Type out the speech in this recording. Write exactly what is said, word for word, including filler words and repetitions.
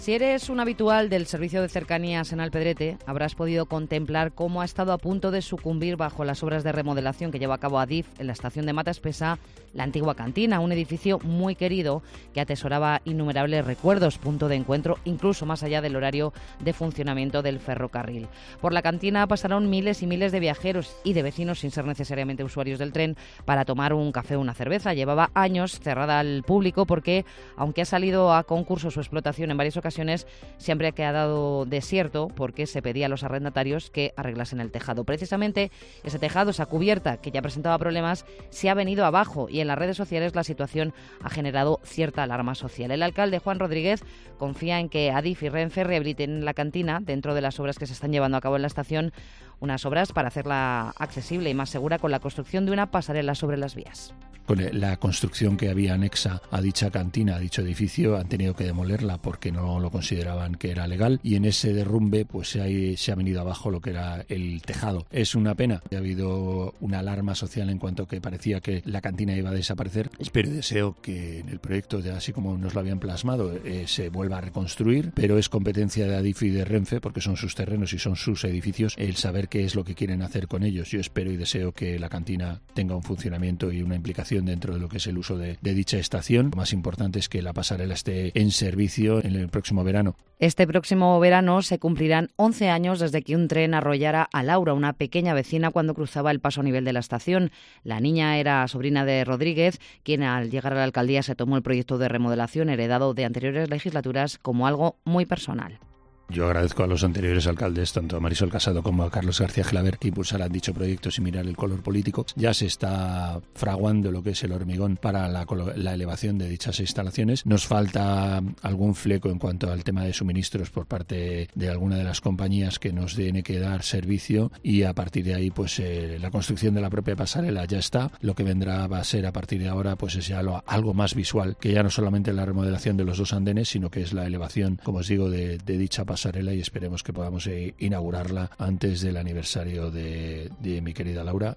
Si eres un habitual del servicio de cercanías en Alpedrete, habrás podido contemplar cómo ha estado a punto de sucumbir bajo las obras de remodelación que lleva a cabo Adif en la estación de Mata Espesa, la antigua cantina, un edificio muy querido que atesoraba innumerables recuerdos, punto de encuentro incluso más allá del horario de funcionamiento del ferrocarril. Por la cantina pasaron miles y miles de viajeros y de vecinos, sin ser necesariamente usuarios del tren, para tomar un café o una cerveza. Llevaba años cerrada al público porque, aunque ha salido a concurso su explotación en varias ocasiones, siempre ha quedado desierto porque se pedía a los arrendatarios que arreglasen el tejado. Precisamente ese tejado, esa cubierta que ya presentaba problemas, se ha venido abajo y en las redes sociales la situación ha generado cierta alarma social. El alcalde Juan Rodríguez confía en que Adif y Renfe rehabiliten la cantina dentro de las obras que se están llevando a cabo en la estación, unas obras para hacerla accesible y más segura con la construcción de una pasarela sobre las vías. Con la construcción que había anexa a dicha cantina, a dicho edificio, han tenido que demolerla porque no lo consideraban que era legal, y en ese derrumbe pues se ha, se ha venido abajo lo que era el tejado. Es una pena. Ha habido una alarma social en cuanto que parecía que la cantina iba a desaparecer. Espero y deseo que en el proyecto, así como nos lo habían plasmado, eh, se vuelva a reconstruir, pero es competencia de Adif y de Renfe, porque son sus terrenos y son sus edificios, el saber qué es lo que quieren hacer con ellos. Yo espero y deseo que la cantina tenga un funcionamiento y una implicación dentro de lo que es el uso de, de dicha estación. Lo más importante es que la pasarela esté en servicio en el próximo verano. Este próximo verano se cumplirán once años desde que un tren arrollara a Laura, una pequeña vecina, cuando cruzaba el paso a nivel de la estación. La niña era sobrina de Rodríguez, quien al llegar a la alcaldía se tomó el proyecto de remodelación heredado de anteriores legislaturas como algo muy personal. Yo agradezco a los anteriores alcaldes, tanto a Marisol Casado como a Carlos García Claver, que impulsaran dicho proyecto sin mirar el color político. Ya se está fraguando lo que es el hormigón para la, la elevación de dichas instalaciones. Nos falta algún fleco en cuanto al tema de suministros por parte de alguna de las compañías que nos tiene que dar servicio, y a partir de ahí pues eh, la construcción de la propia pasarela ya está. Lo que vendrá va a ser a partir de ahora pues es ya lo, algo más visual, que ya no solamente la remodelación de los dos andenes, sino que es la elevación, como os digo, de, de dicha pasarela. Y esperemos que podamos eh, inaugurarla antes del aniversario de, de mi querida Laura.